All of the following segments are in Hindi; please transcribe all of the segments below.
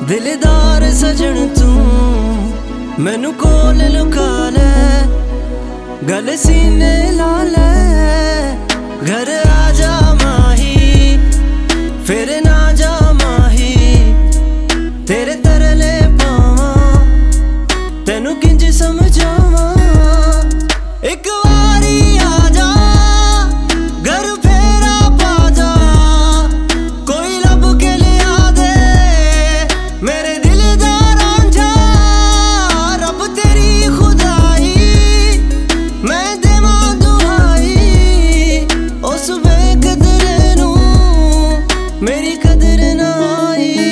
दिलदार सजन तू मैनू कोल लुका ले, गल सीने ला ले। घर आजा माही फिर ना जा माही, तेरे तरले पावा तेनू किंज समझावा। एक वारी आजा घर फेरा पा जा, कोई लब के लिया दे मेरे दिल दा रांझा। रब तेरी खुदाई मैं देवा दुहाई, उस बेकदर नू मेरी कदर ना आई।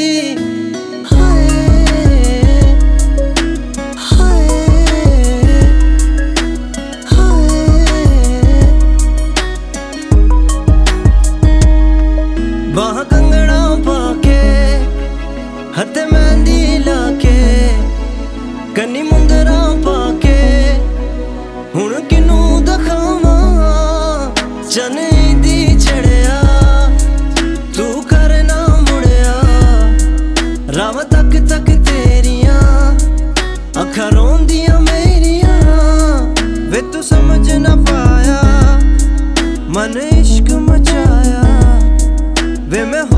बाह कंगना पाके हथे मेहंदी लाके, कन्नी मुंदरा पाके हुण किनू दखावा। चन दी चढ़िया तू करना मुड़िया, राव तक तक तेरिया अखा रोंदिया मेरिया। वे तू समझ ना पाया मन इश्क मचाया, वे मैं